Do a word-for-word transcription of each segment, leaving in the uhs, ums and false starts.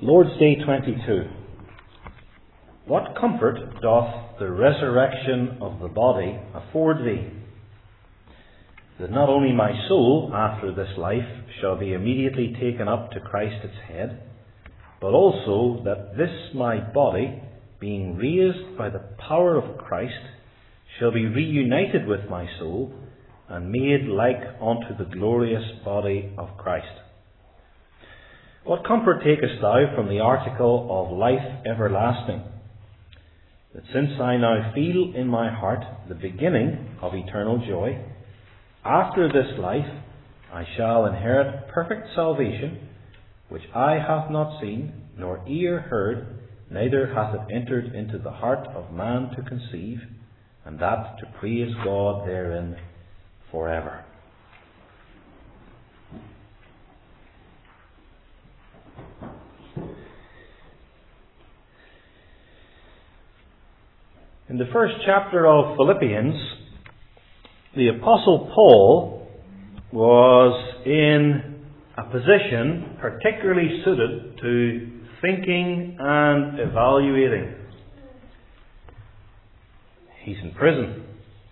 Lord's Day twenty-two. What comfort doth the resurrection of the body afford thee? That not only my soul after this life shall be immediately taken up to Christ its head, but also that this my body, being raised by the power of Christ, shall be reunited with my soul, and made like unto the glorious body of Christ. What comfort takest thou from the article of life everlasting? That since I now feel in my heart the beginning of eternal joy, after this life I shall inherit perfect salvation, which eye hath not seen, nor ear heard, neither hath it entered into the heart of man to conceive, and that to praise God therein forever. In the first chapter of Philippians, the Apostle Paul was in a position particularly suited to thinking and evaluating. He's in prison.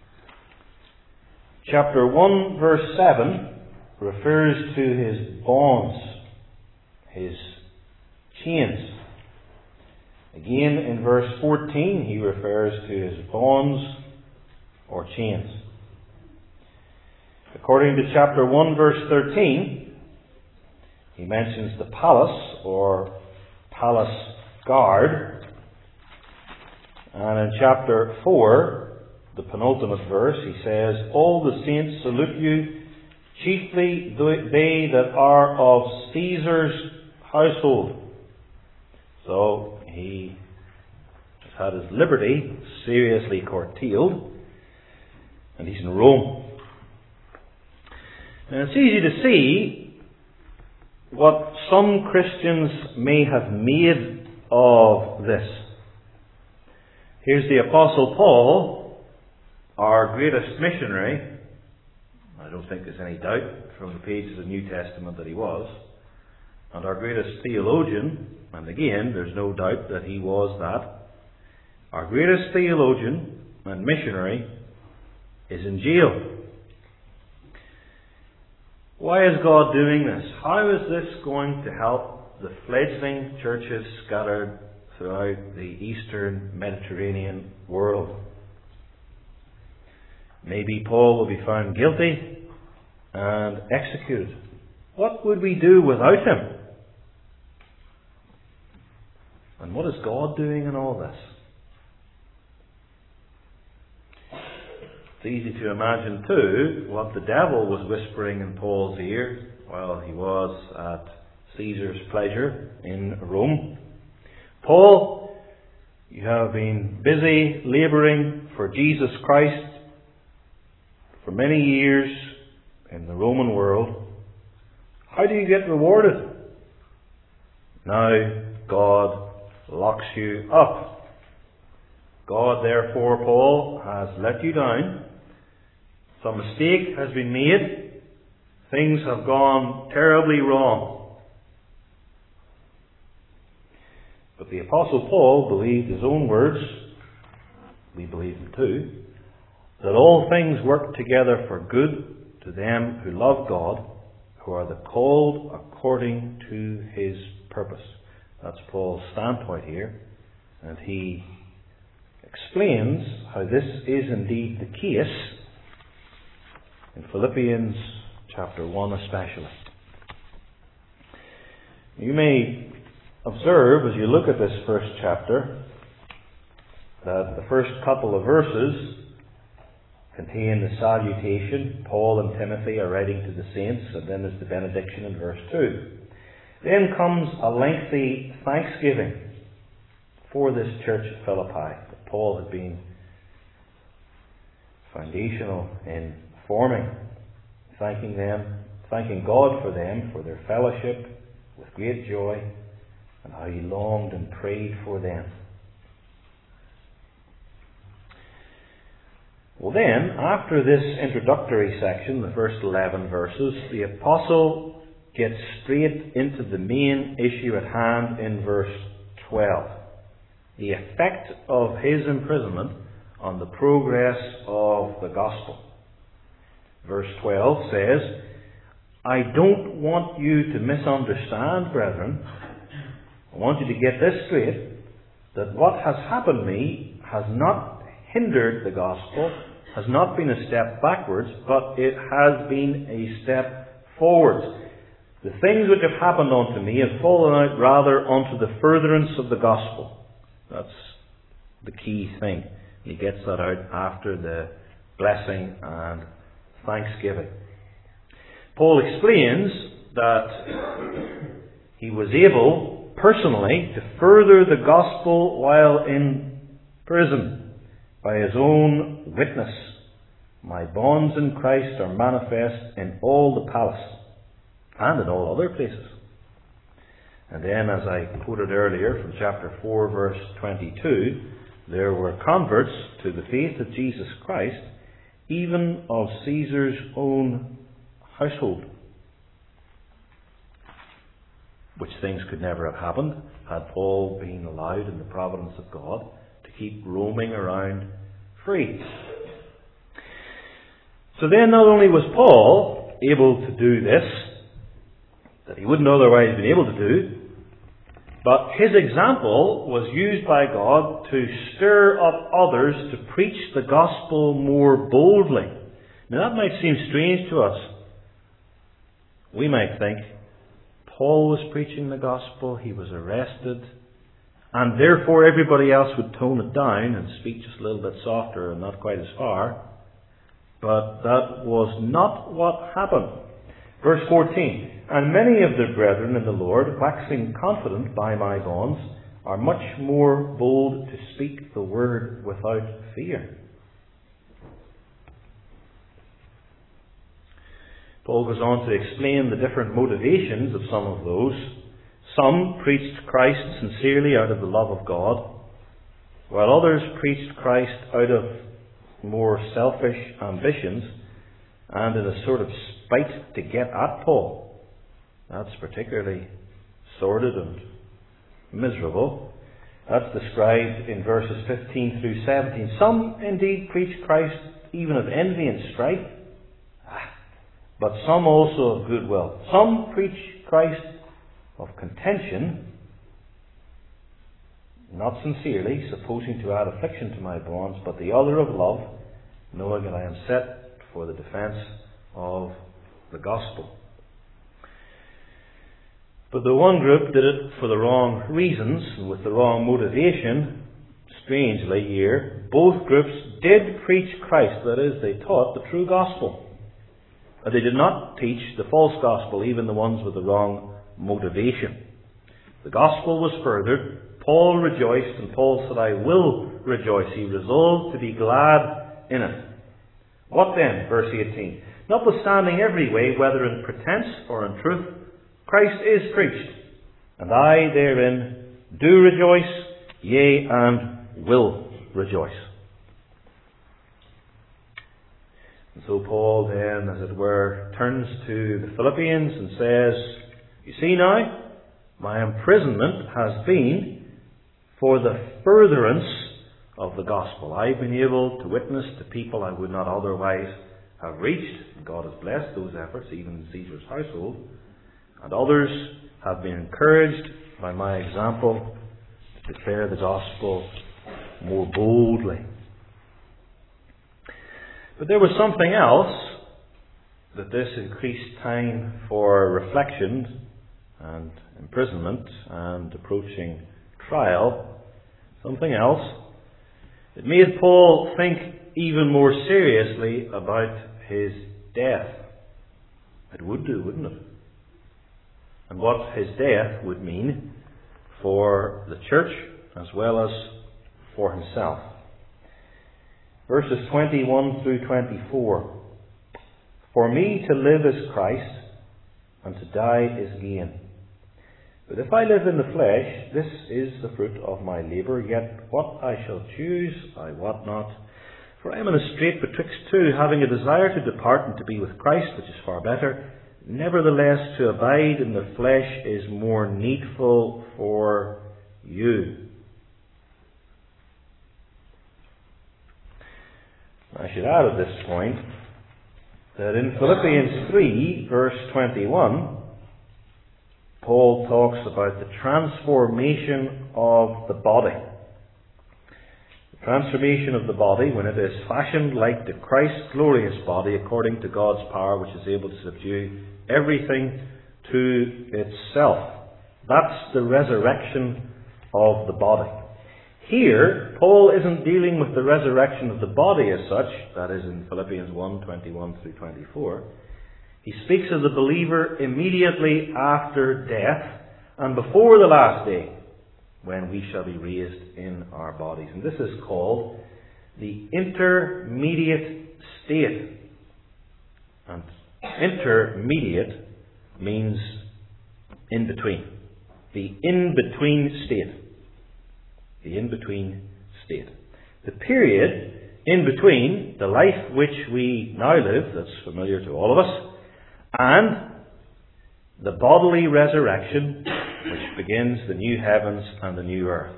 Chapter one, verse seven refers to his bonds, his chains. Again, in verse fourteen, he refers to his bonds or chains. According to chapter one, verse thirteen, he mentions the palace or palace guard. And in chapter four, the penultimate verse, he says, "All the saints salute you, chiefly they that are of Caesar's household." So he has had his liberty seriously curtailed, and he's in Rome. And it's easy to see what some Christians may have made of this. Here's the Apostle Paul, our greatest missionary. I don't think there's any doubt from the pages of the New Testament that he was. And our greatest theologian, and again, there's no doubt that he was that. Our greatest theologian and missionary is in jail. Why is God doing this? How is this going to help the fledgling churches scattered throughout the eastern Mediterranean world? Maybe Paul will be found guilty and executed. What would we do without him? And what is God doing in all this? It's easy to imagine too what the devil was whispering in Paul's ear while he was at Caesar's pleasure in Rome. "Paul, you have been busy labouring for Jesus Christ for many years in the Roman world. How do you get rewarded? Now God locks you up. God, therefore, Paul, has let you down. Some mistake has been made. Things have gone terribly wrong." But the Apostle Paul believed his own words. We believe them too. That all things work together for good to them who love God, who are the called according to his purpose. That's Paul's standpoint here. And he explains how this is indeed the case in Philippians chapter one especially. You may observe as you look at this first chapter that the first couple of verses contain the salutation. Paul and Timothy are writing to the saints, and then there's the benediction in verse two. Then comes a lengthy thanksgiving for this church at Philippi that Paul had been foundational in forming, thanking them, thanking God for them, for their fellowship with great joy, and how he longed and prayed for them. Well then, after this introductory section, the first eleven verses, the Apostle gets straight into the main issue at hand in verse twelve. The effect of his imprisonment on the progress of the gospel. Verse twelve says, I don't want you to misunderstand, brethren. I want you to get this straight, that what has happened to me has not hindered the gospel, has not been a step backwards, but it has been a step forwards. The things which have happened unto me have fallen out rather unto the furtherance of the gospel. That's the key thing. He gets that out after the blessing and thanksgiving. Paul explains that he was able personally to further the gospel while in prison by his own witness. My bonds in Christ are manifest in all the palace and in all other places. And then, as I quoted earlier from chapter four, verse twenty-two, there were converts to the faith of Jesus Christ, even of Caesar's own household. Which things could never have happened had Paul been allowed in the providence of God to keep roaming around free. So then not only was Paul able to do this, that he wouldn't otherwise have been able to do, but his example was used by God to stir up others to preach the gospel more boldly. Now that might seem strange to us. We might think, Paul was preaching the gospel, he was arrested, and therefore everybody else would tone it down and speak just a little bit softer and not quite as far. But that was not what happened. Verse fourteen, and many of the brethren in the Lord, waxing confident by my bonds, are much more bold to speak the word without fear. Paul goes on to explain the different motivations of some of those. Some preached Christ sincerely out of the love of God, while others preached Christ out of more selfish ambitions and in a sort of spite to get at Paul. That's particularly sordid and miserable. That's described in verses fifteen through seventeen. Some indeed preached Christ even of envy and strife, but some also of goodwill. Some preach Christ of contention, not sincerely, supposing to add affliction to my bonds, but the other of love, knowing that I am set for the defence of the gospel. But the one group did it for the wrong reasons, and with the wrong motivation. Strangely here, both groups did preach Christ, that is, they taught the true gospel. But they did not teach the false gospel, even the ones with the wrong motivation. The gospel was furthered. Paul rejoiced, and Paul said, I will rejoice. He resolved to be glad in it. What then? Verse eighteen. Notwithstanding every way, whether in pretense or in truth, Christ is preached, and I therein do rejoice, yea, and will rejoice. And so Paul then, as it were, turns to the Philippians and says, you see now, my imprisonment has been for the furtherance of the gospel. I've been able to witness to people I would not otherwise have reached. And God has blessed those efforts, even in Caesar's household. And others have been encouraged by my example to declare the gospel more boldly. But there was something else that this increased time for reflection and imprisonment and approaching trial, something else. It made Paul think even more seriously about his death. It would do, wouldn't it? And what his death would mean for the church as well as for himself. Verses twenty-one through twenty-four. For me to live is Christ, and to die is gain. But if I live in the flesh, this is the fruit of my labour, yet what I shall choose I wot not. For I am in a strait betwixt two, having a desire to depart and to be with Christ, which is far better. Nevertheless, to abide in the flesh is more needful for you. I should add at this point that in Philippians three, verse twenty-one, Paul talks about the transformation of the body. The transformation of the body when it is fashioned like the Christ's glorious body according to God's power, which is able to subdue everything to itself. That's the resurrection of the body. Here, Paul isn't dealing with the resurrection of the body as such, that is in Philippians one, twenty-one through twenty-four. He speaks of the believer immediately after death and before the last day, when we shall be raised in our bodies. And this is called the intermediate state. And intermediate means in between. The in-between state. The in-between state. The period in between the life which we now live, that's familiar to all of us, and the bodily resurrection which begins the new heavens and the new earth.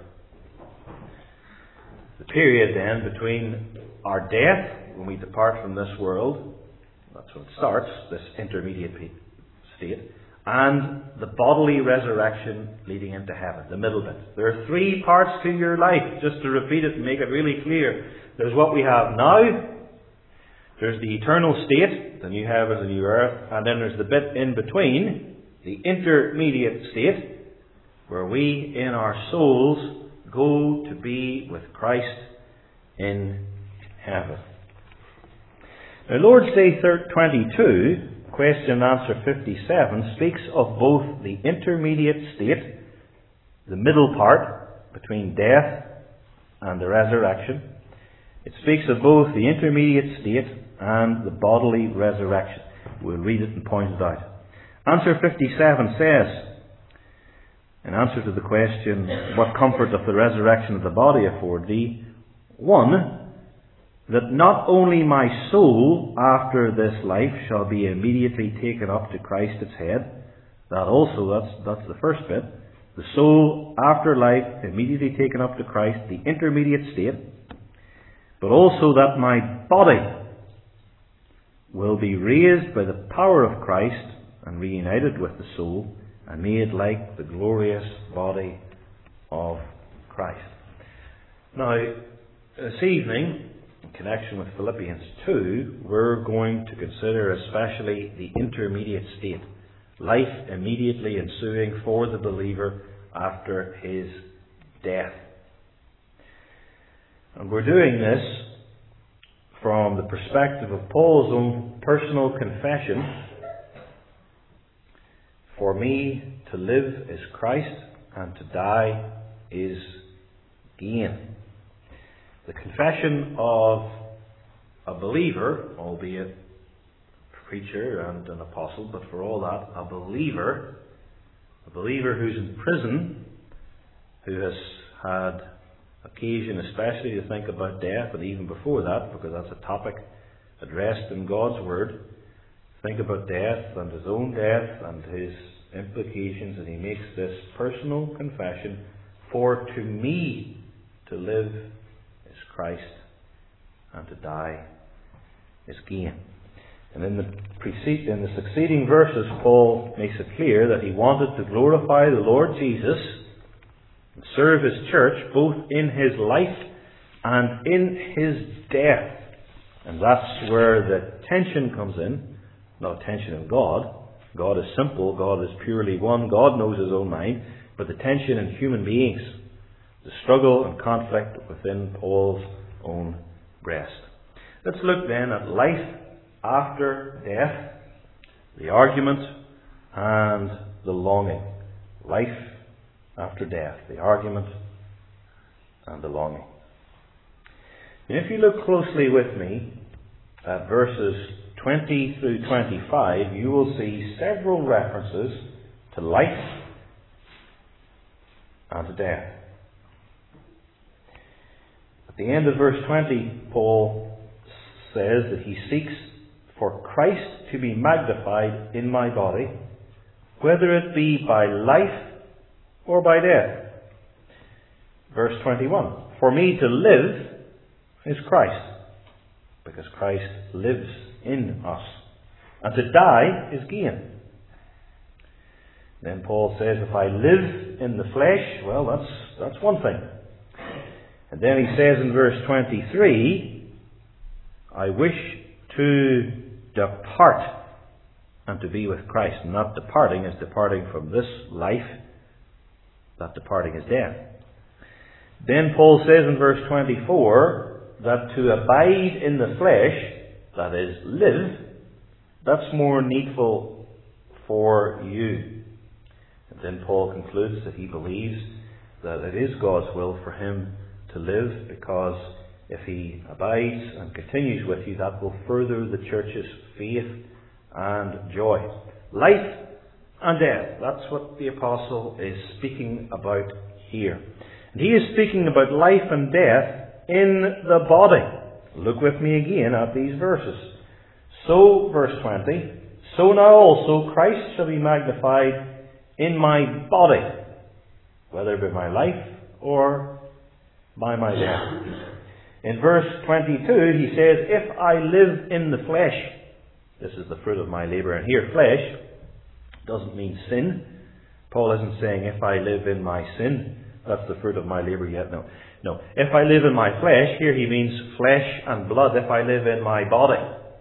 The period then between our death, when we depart from this world, that's when it starts, this intermediate state, and the bodily resurrection leading into heaven, the middle bit. There are three parts to your life, just to repeat it and make it really clear. There's what we have now, there's the eternal state, the new heavens and new earth, and then there's the bit in between, the intermediate state, where we in our souls go to be with Christ in heaven. Now, Lord's Day twenty-two, question and answer fifty-seven, speaks of both the intermediate state, the middle part between death and the resurrection. It speaks of both the intermediate state and the bodily resurrection. We'll read it and point it out. Answer fifty-seven says, in answer to the question, what comfort doth the resurrection of the body afford thee? One, that not only my soul after this life shall be immediately taken up to Christ its head. That also, that's, that's the first bit. The soul after life immediately taken up to Christ, the intermediate state. But also that my body will be raised by the power of Christ and reunited with the soul and made like the glorious body of Christ. Now, this evening, in connection with Philippians two, we're going to consider especially the intermediate state, life immediately ensuing for the believer after his death. And we're doing this from the perspective of Paul's own personal confession. For me to live is Christ, and to die is gain. The confession of a believer, albeit a preacher and an apostle, but for all that, a believer, a believer who's in prison, who has had occasion especially to think about death, and even before that, because that's a topic addressed in God's Word, think about death and his own death and his implications, and he makes this personal confession, for to me to live is Christ, and to die is gain. And in the, precede, in the succeeding verses, Paul makes it clear that he wanted to glorify the Lord Jesus and serve his church both in his life and in his death. And that's where the tension comes in. Not tension in God. God is simple. God is purely one. God knows his own mind. But the tension in human beings. The struggle and conflict within Paul's own breast. Let's look then at life after death, the argument and the longing. Life after death, the argument and the longing. And if you look closely with me at verses twenty through twenty-five, you will see several references to life and to death. At the end of verse twenty, Paul says that he seeks for Christ to be magnified in my body, whether it be by life or by death. Verse twenty-one. For me to live is Christ, because Christ lives in us. And to die is gain. Then Paul says, if I live in the flesh, well, that's, that's one thing. And then he says in verse twenty-three, I wish to depart and to be with Christ. And that departing is departing from this life. That departing is death. Then Paul says in verse twenty-four that to abide in the flesh, that is, live, that's more needful for you. And then Paul concludes that he believes that it is God's will for him to live, because if he abides and continues with you, that will further the church's faith and joy. Life and death. That's what the apostle is speaking about here. And he is speaking about life and death in the body. Look with me again at these verses. So, verse twenty, so now also Christ shall be magnified in my body, whether by my life or by my death. In verse twenty-two he says, if I live in the flesh, this is the fruit of my labour. And here, flesh doesn't mean sin. Paul isn't saying, if I live in my sin, that's the fruit of my labour yet. No. No. If I live in my flesh, here he means flesh and blood. If I live in my body,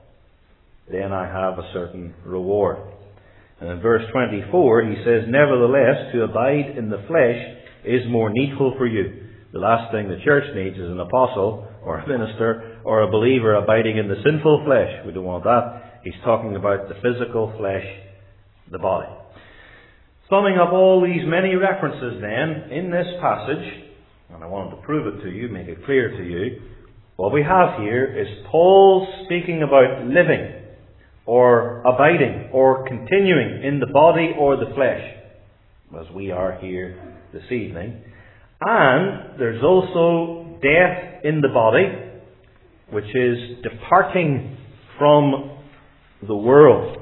then I have a certain reward. And in verse twenty-four he says, nevertheless, to abide in the flesh is more needful for you. The last thing the church needs is an apostle or a minister or a believer abiding in the sinful flesh. We don't want that. He's talking about the physical flesh, the body. Summing up all these many references then in this passage, and I wanted to prove it to you, make it clear to you, what we have here is Paul speaking about living or abiding or continuing in the body or the flesh, as we are here this evening. And there's also death in the body, which is departing from the world.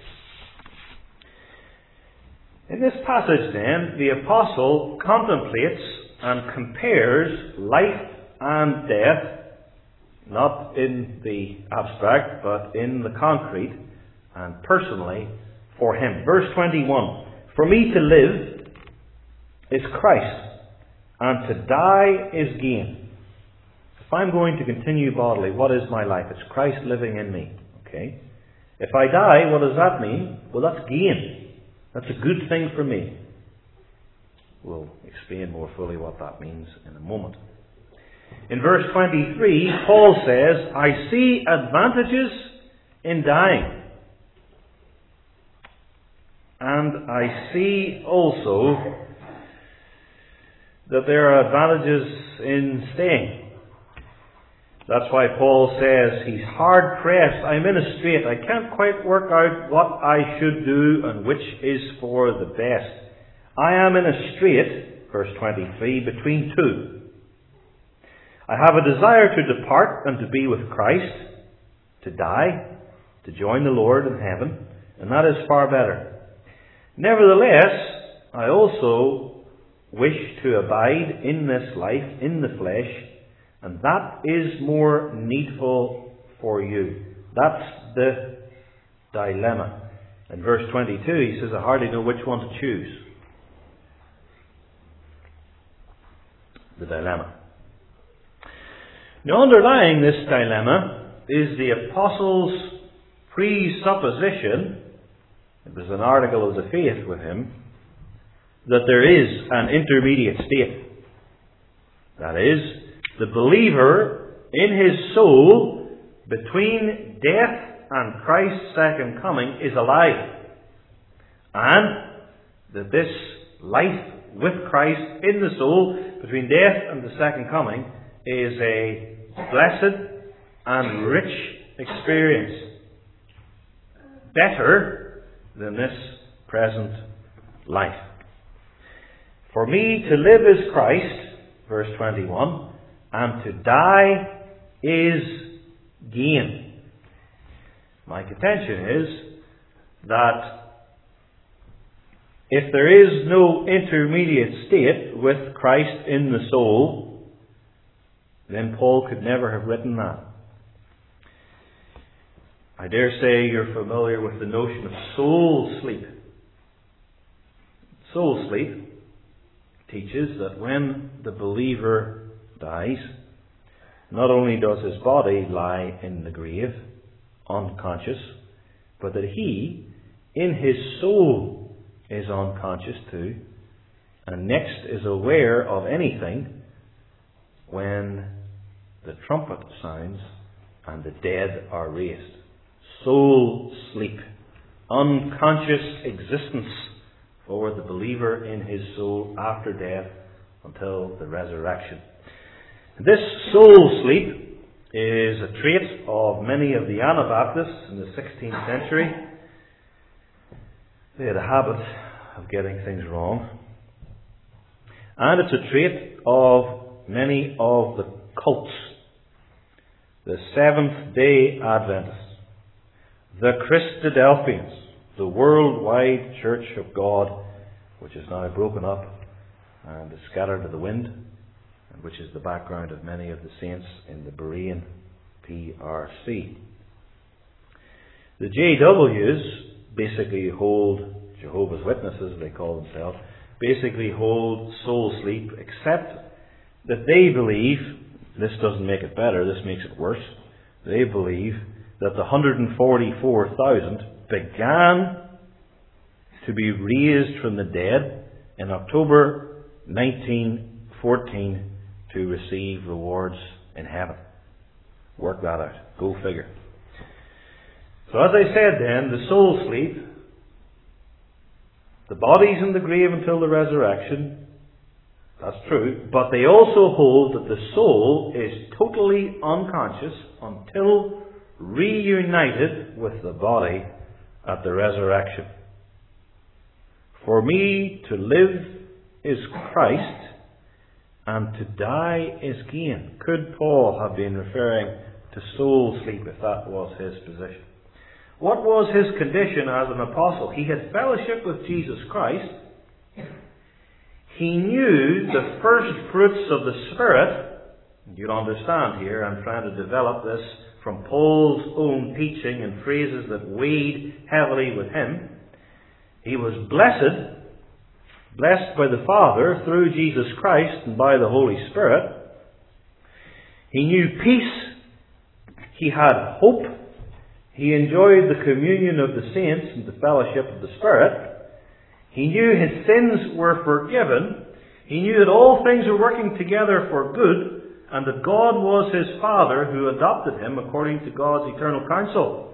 In this passage then, the apostle contemplates and compares life and death, not in the abstract, but in the concrete, and personally for him. Verse twenty-one, for me to live is Christ, and to die is gain. If I'm going to continue bodily, what is my life? It's Christ living in me. Okay? If I die, what does that mean? Well, that's gain. That's a good thing for me. We'll explain more fully what that means in a moment. In verse twenty-three, Paul says, I see advantages in dying. And I see also that there are advantages in staying. That's why Paul says he's hard pressed. I'm in a strait. I can't quite work out what I should do and which is for the best. I am in a strait, verse twenty-three, between two. I have a desire to depart and to be with Christ, to die, to join the Lord in heaven, and that is far better. Nevertheless, I also wish to abide in this life, in the flesh, and that is more needful for you. That's the dilemma. In verse twenty-two, he says, I hardly know which one to choose. The dilemma. Now, underlying this dilemma is the apostle's presupposition, it was an article of the faith with him, that there is an intermediate state. That is, the believer in his soul between death and Christ's second coming is alive. And that this life with Christ in the soul between death and the second coming is a blessed and rich experience. Better than this present life. For me to live is Christ, verse twenty-one, and to die is gain. My contention is that if there is no intermediate state with Christ in the soul, then Paul could never have written that. I dare say you're familiar with the notion of soul sleep. Soul sleep teaches that when the believer dies, not only does his body lie in the grave, unconscious, but that he, in his soul, is unconscious too, and next is aware of anything when the trumpet sounds and the dead are raised. Soul sleep, unconscious existence for the believer in his soul after death until the resurrection. This soul sleep is a trait of many of the Anabaptists in the sixteenth century. They had a habit of getting things wrong. And it's a trait of many of the cults. The Seventh-day Adventists, the Christadelphians, the worldwide Church of God, which is now broken up and is scattered to the wind, and which is the background of many of the saints in the Berean P R C. The J Ws basically hold, Jehovah's Witnesses they call themselves, basically hold soul sleep, except that they believe, this doesn't make it better, this makes it worse, they believe that the one hundred forty-four thousand began to be raised from the dead in October nineteen fourteen to receive rewards in heaven. Work that out. Go figure. So as I said then, the soul sleep, the body's in the grave until the resurrection, that's true, but they also hold that the soul is totally unconscious until reunited with the body at the resurrection. For me to live is Christ, and to die is gain. Could Paul have been referring to soul sleep if that was his position? What was his condition as an apostle? He had fellowship with Jesus Christ. He knew the first fruits of the Spirit. You'll understand here, I'm trying to develop this from Paul's own teaching and phrases that weighed heavily with him. He was blessed, blessed by the Father through Jesus Christ and by the Holy Spirit. He knew peace. He had hope. He enjoyed the communion of the saints and the fellowship of the Spirit. He knew his sins were forgiven. He knew that all things were working together for good, and that God was his Father who adopted him according to God's eternal counsel.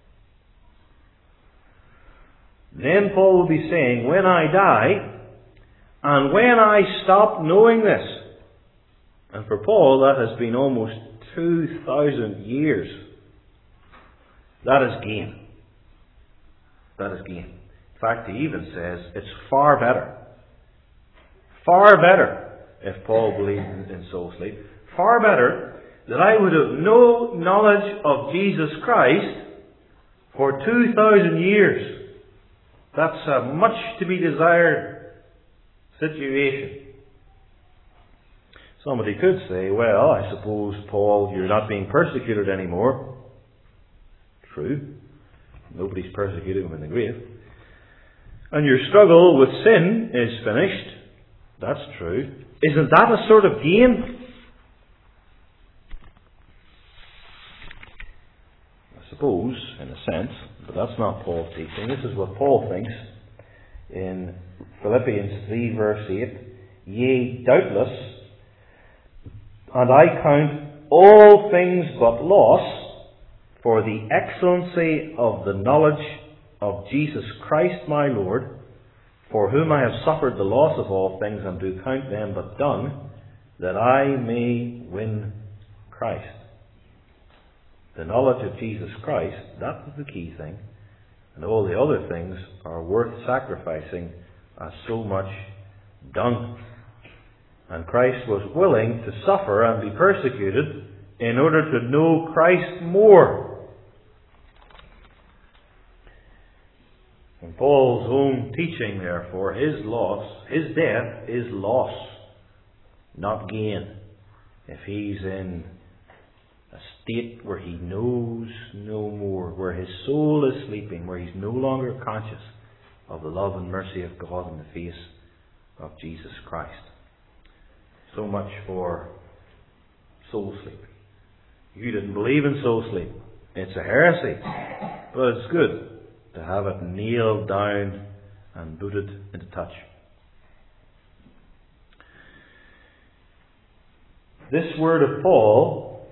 Then Paul will be saying, when I die, and when I stop knowing this, and for Paul that has been almost two thousand years, that is gain. That is gain. In fact, he even says it's far better. Far better, if Paul believed in soul sleep, far better that I would have no knowledge of Jesus Christ for two thousand years. That's a much to be desired situation. Somebody could say, well, I suppose, Paul, you're not being persecuted anymore. True. Nobody's persecuted him in the grave. And your struggle with sin is finished. That's true. Isn't that a sort of gain? I suppose, in a sense, but that's not Paul's teaching. This is what Paul thinks in Philippians three verse eight. Yea, doubtless, and I count all things but loss for the excellency of the knowledge of Jesus Christ my Lord, for whom I have suffered the loss of all things, and do count them but dung, that I may win Christ. The knowledge of Jesus Christ, that is the key thing. And all the other things are worth sacrificing as so much dung. And Christ was willing to suffer and be persecuted in order to know Christ more. Paul's own teaching, therefore, his loss, his death is loss, not gain. If he's in a state where he knows no more, where his soul is sleeping, where he's no longer conscious of the love and mercy of God in the face of Jesus Christ. So much for soul sleep. You didn't believe in soul sleep. It's a heresy, but it's good to have it nailed down and booted into touch. This word of Paul,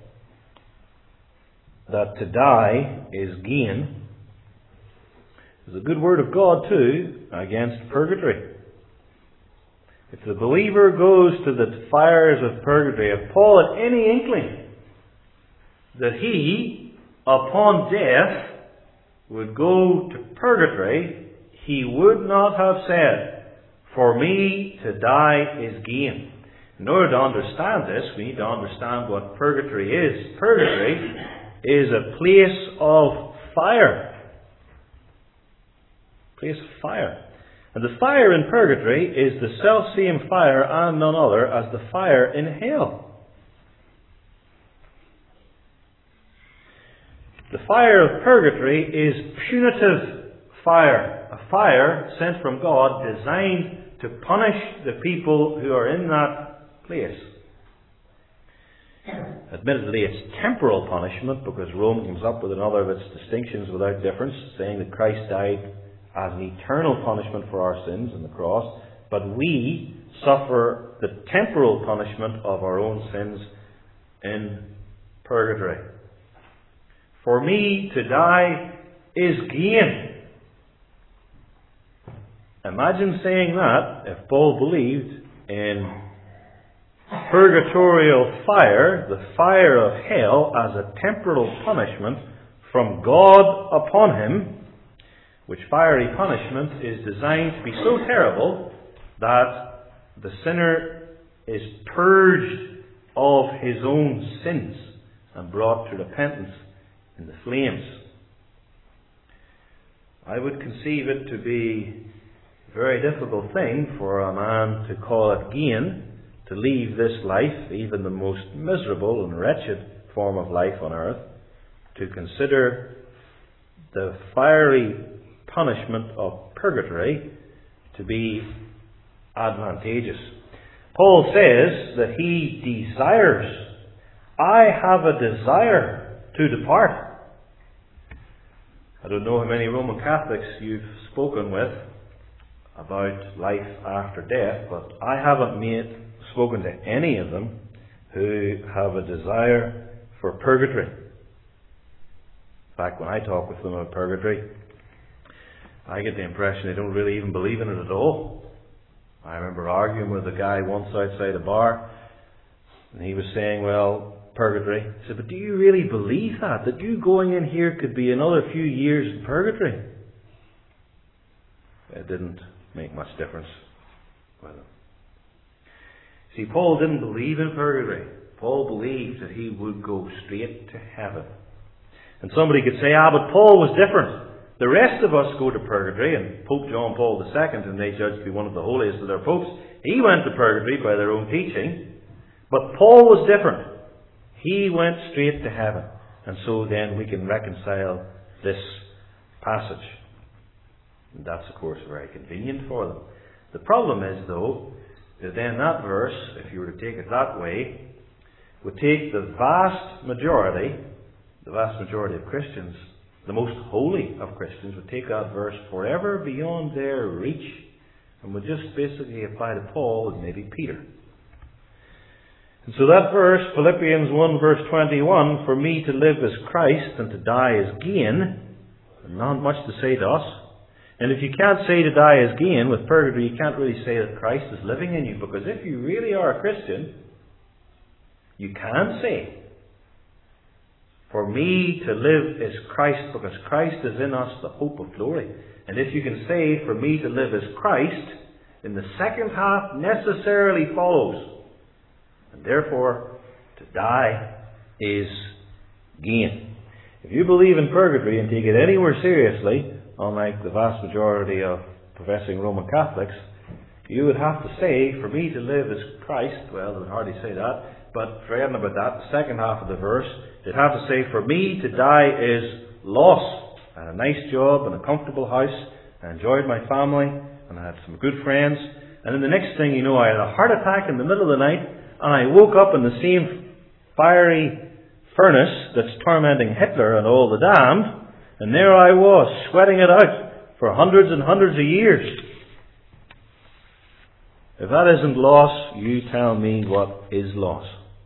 that to die is gain, is a good word of God too against purgatory. If the believer goes to the fires of purgatory, if Paul had any inkling that he, upon death, would go to purgatory, he would not have said, "For me to die is gain." In order to understand this, we need to understand what purgatory is. Purgatory is a place of fire. Place of fire. And the fire in purgatory is the self-same fire and none other as the fire in hell. The fire of purgatory is punitive fire. A fire sent from God designed to punish the people who are in that place. Admittedly, it's temporal punishment because Rome comes up with another of its distinctions without difference, saying that Christ died as an eternal punishment for our sins on the cross, but we suffer the temporal punishment of our own sins in purgatory. For me to die is gain. Imagine saying that if Paul believed in purgatorial fire, the fire of hell, as a temporal punishment from God upon him, which fiery punishment is designed to be so terrible that the sinner is purged of his own sins and brought to repentance in the flames. I would conceive it to be a very difficult thing for a man to call it gain, to leave this life, even the most miserable and wretched form of life on earth, to consider the fiery punishment of purgatory to be advantageous. Paul says that he desires, I have a desire to depart. I don't know how many Roman Catholics you've spoken with about life after death, but I haven't made, spoken to any of them who have a desire for purgatory. In fact, when I talk with them about purgatory, I get the impression they don't really even believe in it at all. I remember arguing with a guy once outside a bar, and he was saying, well, purgatory. I said, but do you really believe that? That you going in here could be another few years in purgatory? It didn't make much difference with him. See, Paul didn't believe in purgatory. Paul believed that he would go straight to heaven. And somebody could say, ah, but Paul was different. The rest of us go to purgatory, and Pope John Paul the Second, whom they judged to be one of the holiest of their popes, he went to purgatory by their own teaching. But Paul was different. He went straight to heaven. And so then we can reconcile this passage. And that's, of course, very convenient for them. The problem is, though, that then that verse, if you were to take it that way, would take the vast majority, the vast majority of Christians, the most holy of Christians, would take that verse forever beyond their reach and would just basically apply to Paul and maybe Peter. And so that verse, Philippians one verse twenty-one, for me to live is Christ and to die is gain, not much to say to us. And if you can't say to die is gain with purgatory, you can't really say that Christ is living in you, because if you really are a Christian, you can say, for me to live is Christ, because Christ is in us, the hope of glory. And if you can say, for me to live is Christ, then the second half necessarily follows. And therefore, to die is gain. If you believe in purgatory and take it anywhere seriously, unlike the vast majority of professing Roman Catholics, you would have to say, for me to live is Christ. Well, they would hardly say that, but forgetting about that, the second half of the verse, they'd have to say, for me to die is loss. I had a nice job and a comfortable house, I enjoyed my family, and I had some good friends, and then the next thing you know, I had a heart attack in the middle of the night, and I woke up in the same fiery furnace that's tormenting Hitler and all the damned, and there I was, sweating it out for hundreds and hundreds of years. If that isn't loss, you tell me what is loss.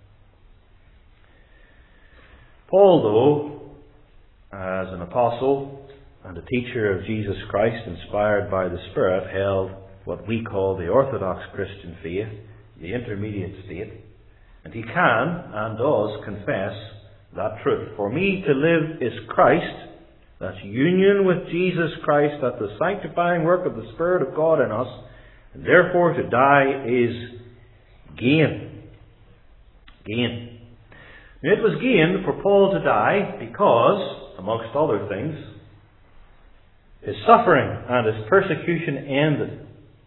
Paul, though, as an apostle and a teacher of Jesus Christ, inspired by the Spirit, held what we call the Orthodox Christian faith, the intermediate state, and he can and does confess that truth. For me to live is Christ, that's union with Jesus Christ, that's the sanctifying work of the Spirit of God in us, and therefore to die is gain. Gain. It was gain for Paul to die because, amongst other things, his suffering and his persecution ended.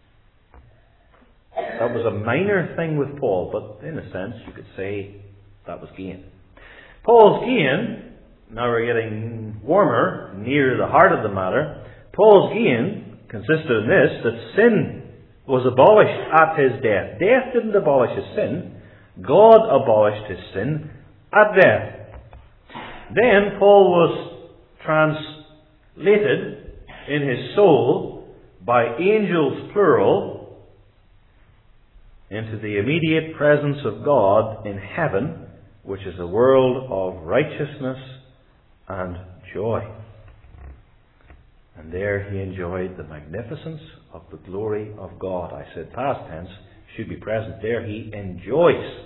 That was a minor thing with Paul, but in a sense you could say that was gain. Paul's gain, now we're getting warmer, near the heart of the matter, Paul's gain consisted in this, that sin was abolished at his death. Death didn't abolish his sin. God abolished his sin at death. Then Paul was translated in his soul by angels plural into the immediate presence of God in heaven, which is a world of righteousness and joy. And there he enjoyed the magnificence of the glory of God. I said past tense, should be present there. He enjoys.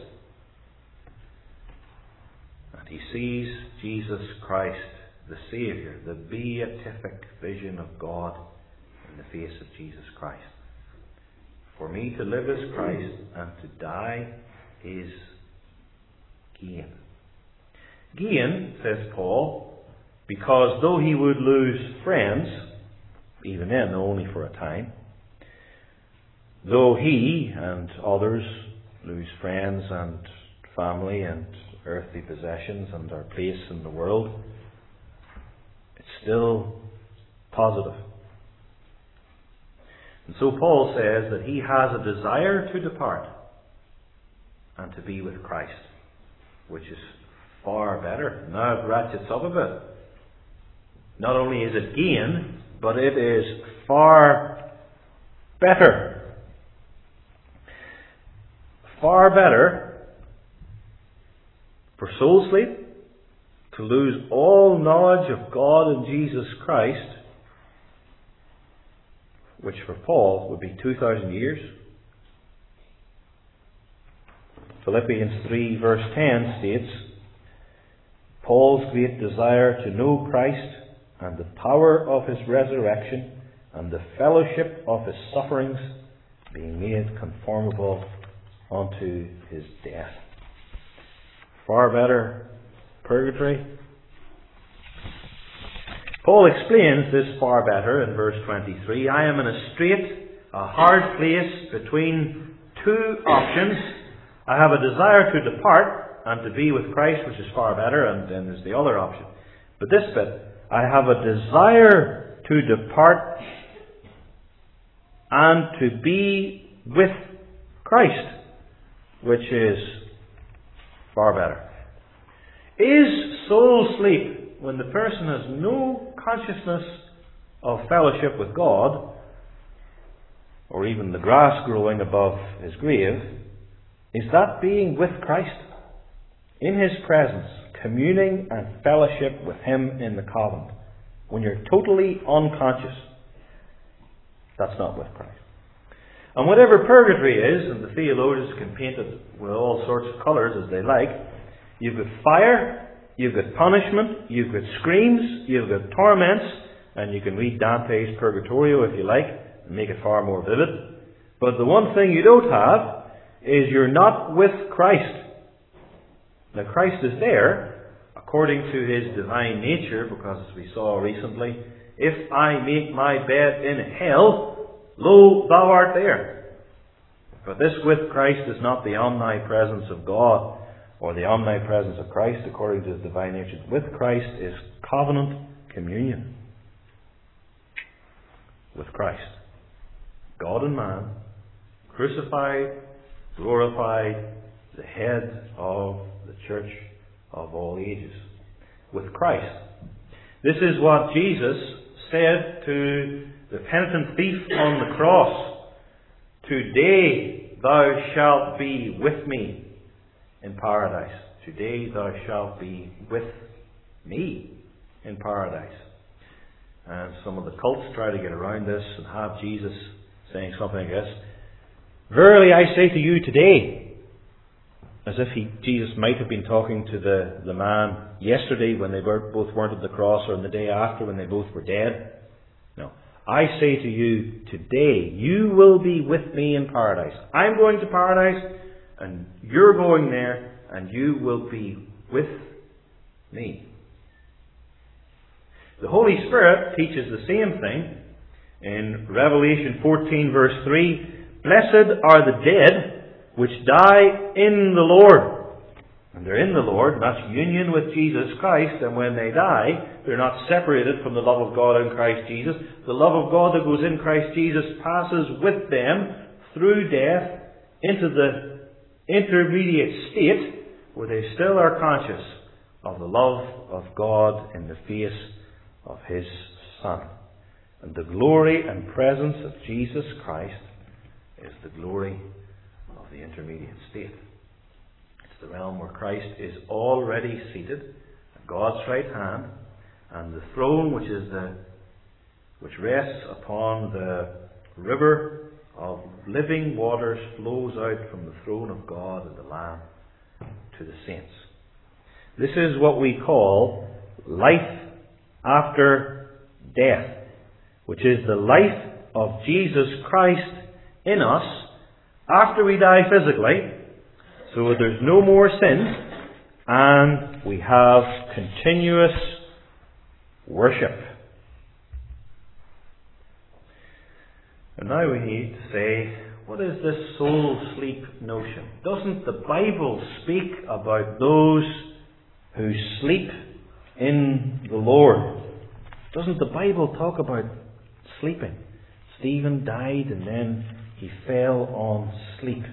And he sees Jesus Christ, the Saviour, the beatific vision of God in the face of Jesus Christ. For me to live is Christ, and to die is gain. Gain, says Paul, because though he would lose friends, even then only for a time, though he and others lose friends and family and earthly possessions and our place in the world, it's still positive. And so Paul says that he has a desire to depart and to be with Christ, which is far better. Now it ratchets up a bit. Not only is it gain, but it is far better. Far better for soul sleep to lose all knowledge of God and Jesus Christ, which for Paul would be two thousand years. Philippians three verse ten states, Paul's great desire to know Christ and the power of his resurrection and the fellowship of his sufferings, being made conformable unto his death. Far better purgatory. Paul explains this far better in verse twenty-three. I am in a strait, a hard place between two options. I have a desire to depart and to be with Christ, which is far better, and then there's the other option. But this bit, I have a desire to depart and to be with Christ, which is far better. Is soul sleep, when the person has no consciousness of fellowship with God, or even the grass growing above his grave, is that being with Christ? In his presence, communing and fellowship with him in the covenant. When you're totally unconscious, that's not with Christ. And whatever purgatory is, and the theologians can paint it with all sorts of colours as they like, you've got fire, you've got punishment, you've got screams, you've got torments, and you can read Dante's Purgatorio if you like, and make it far more vivid. But the one thing you don't have is you're not with Christ. Now Christ is there, according to his divine nature, because as we saw recently, if I make my bed in hell, lo, thou art there. But this with Christ is not the omnipresence of God, or the omnipresence of Christ according to His divine nature. With Christ is covenant communion. With Christ. God and man, crucified, glorified, the head of the church of all ages. With Christ. This is what Jesus said to the penitent thief on the cross. Today thou shalt be with me in paradise. Today thou shalt be with me in paradise. And some of the cults try to get around this and have Jesus saying something like this. Verily I say to you today, as if he, Jesus might have been talking to the, the man yesterday when they were, both weren't at the cross, or in the day after when they both were dead. No. I say to you today, you will be with me in paradise. I'm going to paradise, and you're going there, and you will be with me. The Holy Spirit teaches the same thing in Revelation fourteen verse three. Blessed are the dead which die in the Lord. And they're in the Lord, that's union with Jesus Christ, and when they die, they're not separated from the love of God in Christ Jesus. The love of God that goes in Christ Jesus passes with them through death into the intermediate state where they still are conscious of the love of God in the face of His Son. And the glory and presence of Jesus Christ is the glory of the intermediate state. It's the realm where Christ is already seated at God's right hand, and the throne which is the which rests upon the river of living waters flows out from the throne of God and the Lamb to the saints. This is what we call life after death, which is the life of Jesus Christ in us after we die physically, so that there's no more sin, and we have continuous worship. And now we need to say, what is this soul sleep notion? Doesn't the Bible speak about those who sleep in the Lord? Doesn't the Bible talk about sleeping? Stephen died and then he fell on sleep.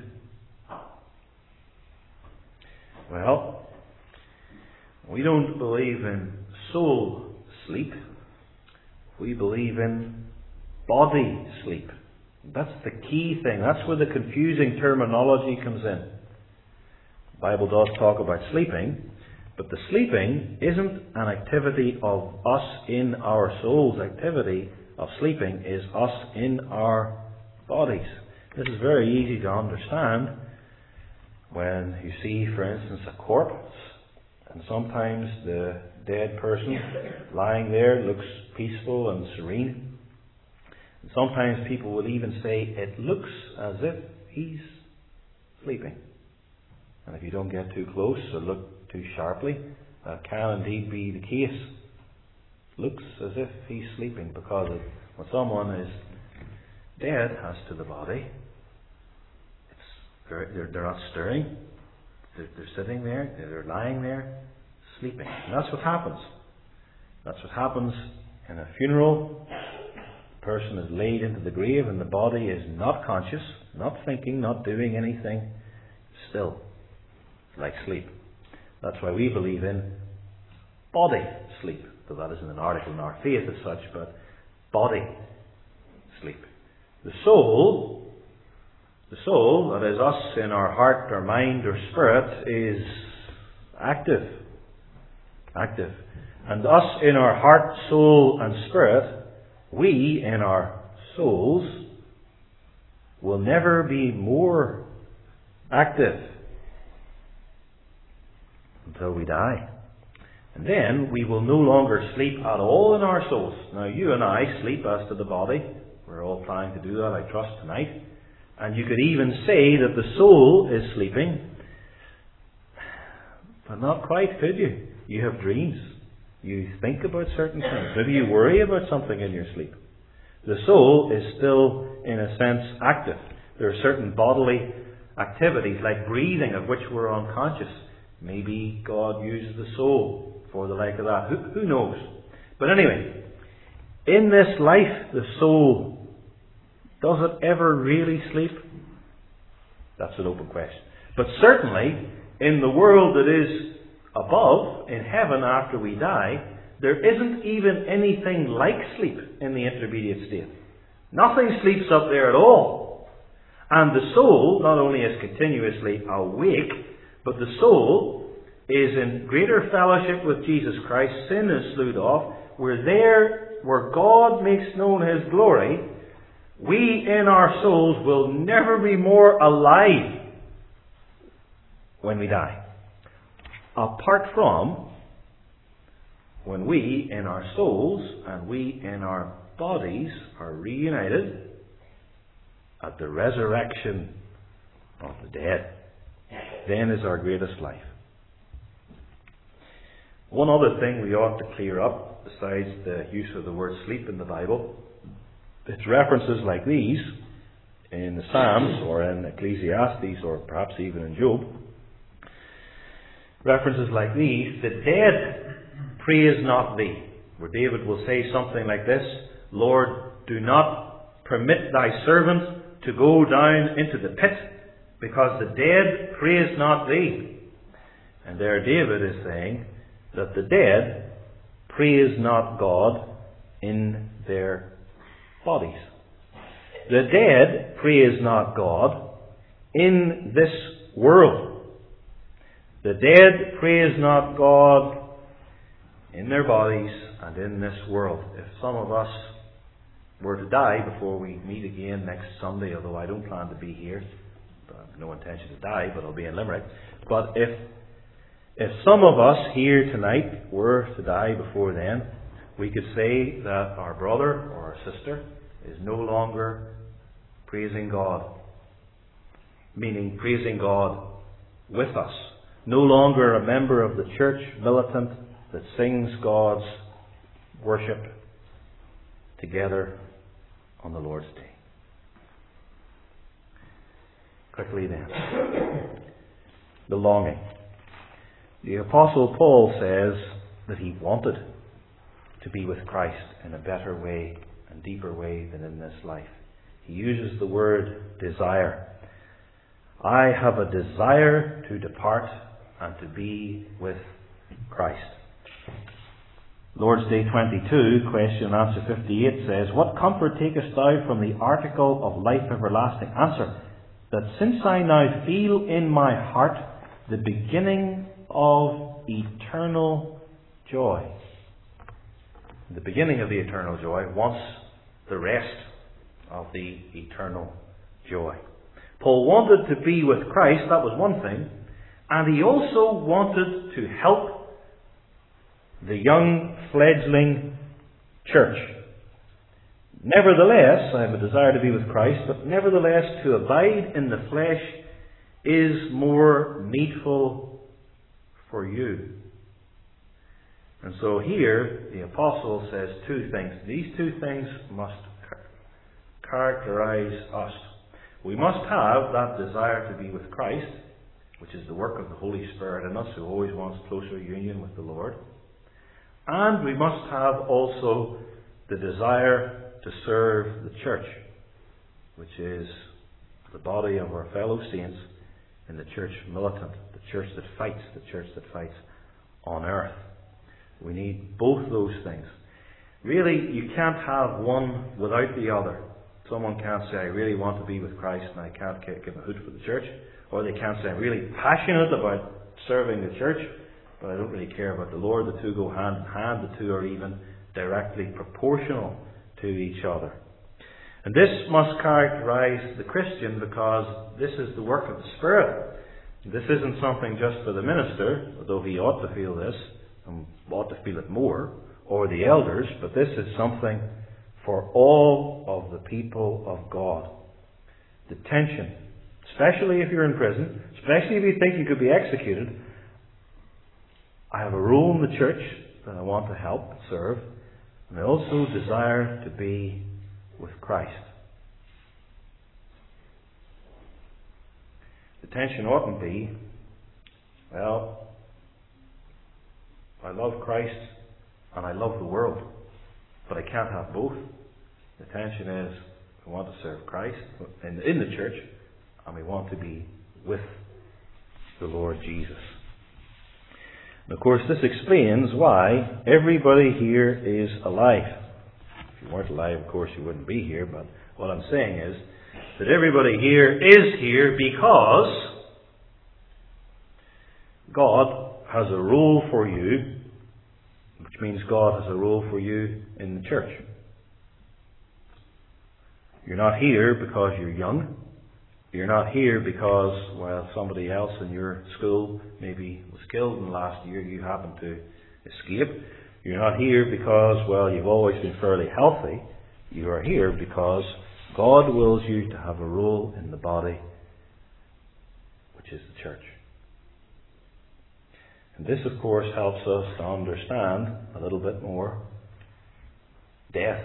Well, we don't believe in soul sleep. We believe in body sleep. That's the key thing. That's where the confusing terminology comes in. The Bible does talk about sleeping, but the sleeping isn't an activity of us in our souls. Activity of sleeping is us in our bodies. This is very easy to understand when you see, for instance, a corpse, and sometimes the dead person lying there looks peaceful and serene. And sometimes people will even say it looks as if he's sleeping. And if you don't get too close or look too sharply, that can indeed be the case. Looks as if he's sleeping, because when someone is dead as to the body, it's they're, they're, they're not stirring. They're, they're sitting there. They're lying there, sleeping. And that's what happens. That's what happens in a funeral. The person is laid into the grave, and the body is not conscious, not thinking, not doing anything. Still, like sleep. That's why we believe in body sleep. Though that isn't an article in our faith as such, but body sleep. The soul, the soul, that is us in our heart, our mind, or spirit, is active. Active. And us in our heart, soul, and spirit, we in our souls, will never be more active until we die. And then we will no longer sleep at all in our souls. Now, you and I sleep as to the body. We're all trying to do that, I trust, tonight. And you could even say that the soul is sleeping. But not quite, could you? You have dreams. You think about certain things. Maybe you worry about something in your sleep. The soul is still, in a sense, active. There are certain bodily activities, like breathing, of which we're unconscious. Maybe God uses the soul for the like of that. Who, who knows? But anyway, in this life, the soul, does it ever really sleep? That's an open question. But certainly, in the world that is above, in heaven after we die, there isn't even anything like sleep in the intermediate state. Nothing sleeps up there at all. And the soul not only is continuously awake, but the soul is in greater fellowship with Jesus Christ. Sin is sloughed off. We're there where God makes known His glory. We in our souls will never be more alive when we die. Apart from when we in our souls and we in our bodies are reunited at the resurrection of the dead. Then is our greatest life. One other thing we ought to clear up, besides the use of the word sleep in the Bible, it's references like these in the Psalms or in Ecclesiastes or perhaps even in Job. References like these, the dead praise not thee. Where David will say something like this, Lord, do not permit thy servant to go down into the pit, because the dead praise not thee. And there David is saying that the dead praise not God in their bodies. The dead praise not God in this world. The dead praise not God in their bodies and in this world. If some of us were to die before we meet again next Sunday, although I don't plan to be here, I have no intention to die, but I'll be in Limerick. But if if some of us here tonight were to die before then, we could say that our brother or our sister is no longer praising God, meaning praising God with us. No longer a member of the church militant that sings God's worship together on the Lord's Day. Quickly then. The longing. The Apostle Paul says that he wanted to be with Christ in a better way and deeper way than in this life. He uses the word desire. I have a desire to depart and to be with Christ. Lord's Day twenty-two, question and answer fifty-eight says, what comfort takest thou from the article of life everlasting? Answer, that since I now feel in my heart the beginning of eternal joy. The beginning of the eternal joy wants the rest of the eternal joy. Paul wanted to be with Christ, that was one thing, and he also wanted to help the young fledgling church. Nevertheless, I have a desire to be with Christ, but nevertheless to abide in the flesh is more needful for you. And so here the apostle says two things. These two things must characterize us. We must have that desire to be with Christ, which is the work of the Holy Spirit in us, who always wants closer union with the Lord. And we must have also the desire to serve the church, which is the body of our fellow saints in the church militant, the church that fights, the church that fights on earth. We need both those things. Really, you can't have one without the other. Someone can't say, I really want to be with Christ and I can't give a hoot for the church. Or they can't say, I'm really passionate about serving the church, but I don't really care about the Lord. The two go hand in hand. The two are even directly proportional to each other. And this must characterize the Christian, because this is the work of the Spirit. This isn't something just for the minister, although he ought to feel this, and ought to feel it more, or the elders, but this is something for all of the people of God. The tension, especially if you're in prison, especially if you think you could be executed. I have a role in the church that I want to help, serve, and I also desire to be with Christ. The tension oughtn't be, well, I love Christ and I love the world, but I can't have both. The tension is, we want to serve Christ in, in the church, and we want to be with the Lord Jesus. And of course, this explains why everybody here is alive. If you weren't alive, of course, you wouldn't be here, but what I'm saying is that everybody here is here because God has a role for you, which means God has a role for you in the church. You're not here because you're young. You're not here because, well, somebody else in your school maybe was killed in the last year, you happen to escape. You're not here because, well, you've always been fairly healthy. You are here because God wills you to have a role in the body, which is the church. And this, of course, helps us to understand a little bit more death.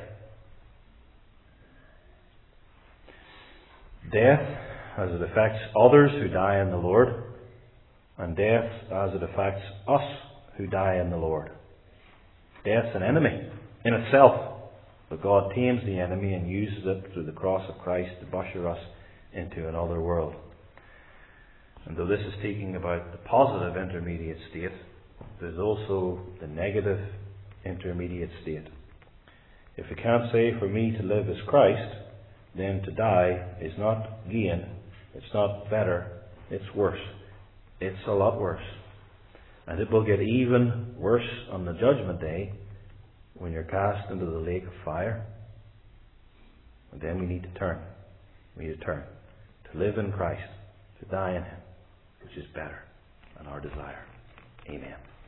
Death as it affects others who die in the Lord, and death as it affects us who die in the Lord. Death's an enemy in itself, but God tames the enemy and uses it through the cross of Christ to usher us into another world. And though this is speaking about the positive intermediate state, there's also the negative intermediate state. If we can't say, for me to live is Christ, then to die is not gain, it's not better, it's worse. It's a lot worse. And it will get even worse on the judgment day when you're cast into the lake of fire. And then we need to turn. We need to turn. To live in Christ, to die in Him, which is better than our desire. Amen.